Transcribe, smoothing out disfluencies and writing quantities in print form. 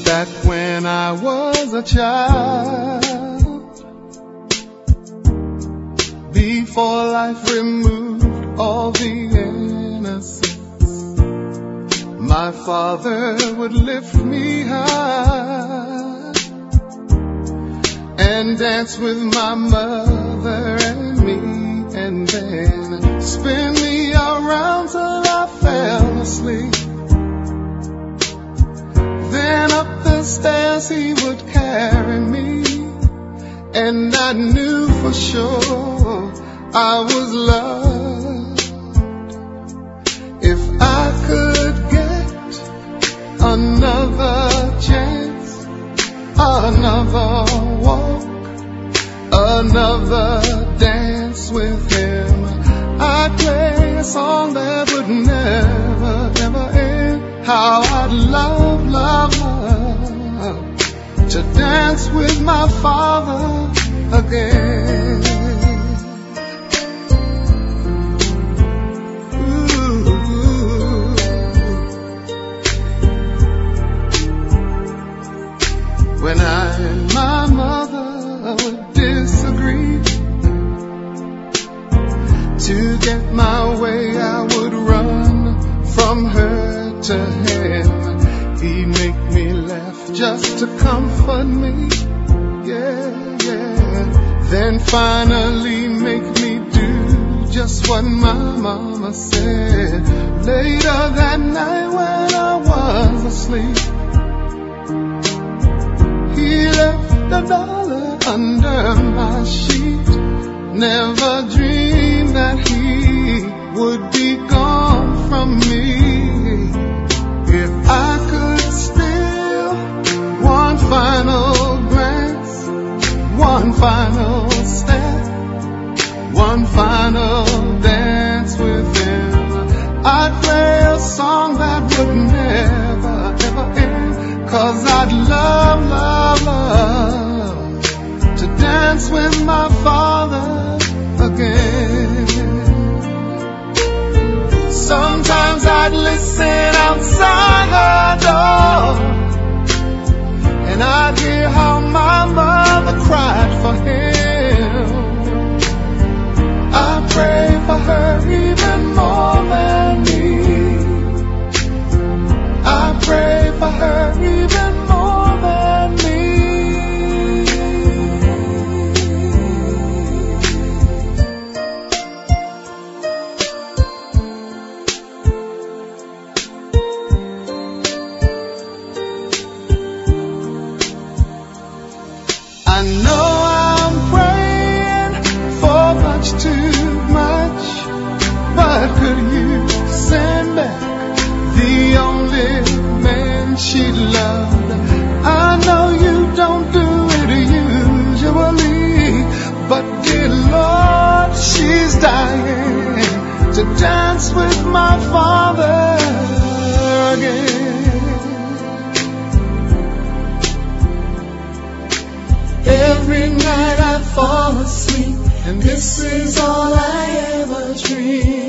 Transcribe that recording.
that when I was a child, before life removed all the innocence, my Father would lift me high and dance with my mother and me, and then spin me around till I fell asleep. Then up the stairs he would carry me, and I knew for sure I was loved. If I could get another chance, another walk, another dance with him, I'd play a song that would never, ever end. How I'd love, love, love to dance with my Father again. Ooh. When I and my mother would disagree, to get my way I would run from her to him. He'd make me laugh just to comfort me, yeah, yeah. Then finally make me do just what my mama said. Later that night when I was asleep, he left $1 under my sheet. Never dreamed that he would be gone from me. If I could steal one final glance, one final step, one final dance with him, I'd play a song that would never, ever end. 'Cause I'd love, love, love to dance with my Father again. Sometimes I'd listen outside her door, and I'd hear how my mother cried for him. I pray for her even more than me. I pray for her even more than me. I know I'm praying for much too much, but could you send back the only man she loved? I know you don't do it usually, but dear Lord, she's dying to dance with my Father again. Every night I fall asleep, and this is all I ever dream.